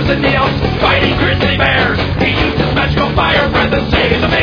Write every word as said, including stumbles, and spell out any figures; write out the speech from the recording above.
and nails, fighting grizzly bears. He used his magical fire breath and saved the